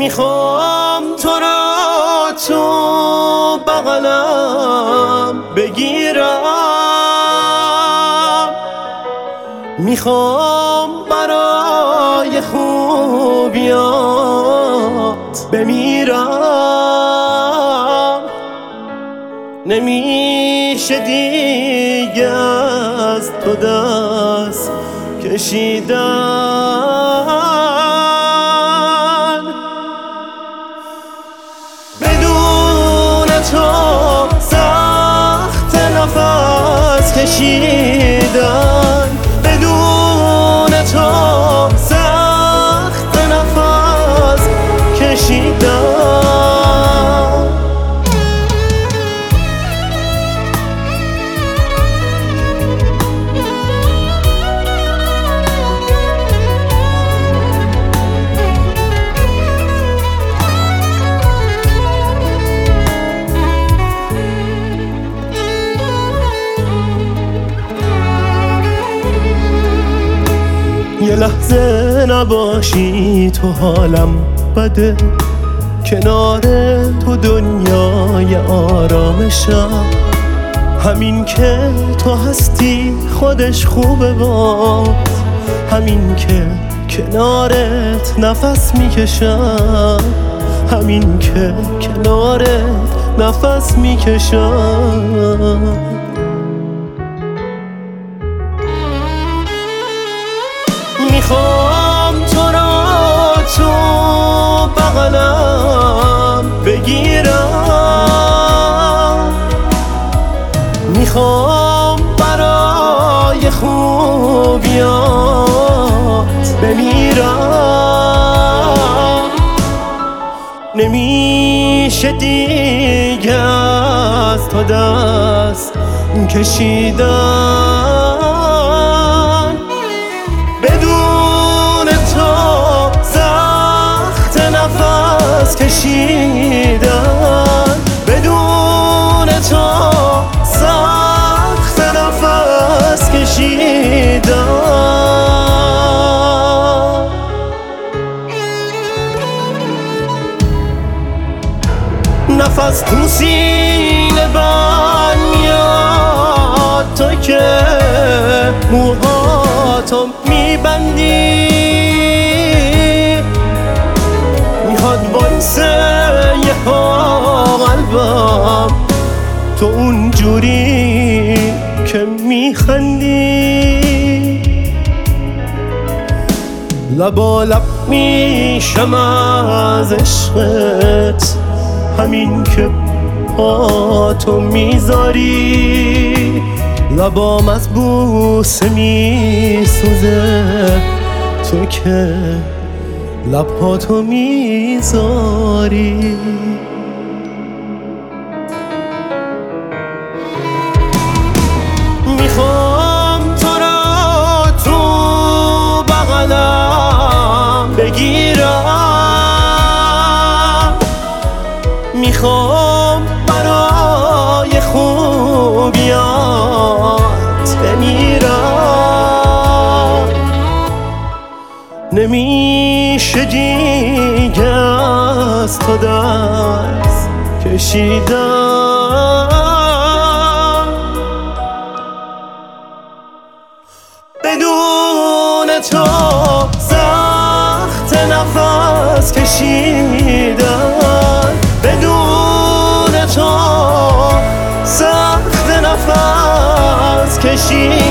میخوام تو را تو بغلم بگیرم، میخوام برای خوبیات بمیرم. نمیشه دیگه از تو دست کشیدن، بدون تو سخت نفس کشیدن، بدون تو سخت نفس کشیدن. یه لحظه نباشی تو حالم بده، کنار تو دنیای آرامشم. همین که تو هستی خودش خوبه باز، همین که کنارت نفس میکشم، همین که کنارت نفس میکشم. میخوام تو را تو بغلم بگیرم، میخوام برای خوبیات بمیرم. نمیشه دیگه از تو دست کشیدن، بدون تو سخت نفس کشیدن، بدون تو سخت نفس کشیدن. نفس تو سینه بند میاد، تو که موهاتو میبندی، میخواد وایسه یه قلبم تو اونجوری که میخندی. لبا لب میشم از عشقت، همین که پاتو میذاری، لبام از بوسه میسوزه، تو که لباتو میذاری. میخوام تو را تو بغلم بگیرم، میخوام برای خوبیات بمیرم. نمیشه دیگه از تو دست کشیدن، بدون تو سخت نفس کشیدن، بدون تو سخت نفس کشیدن.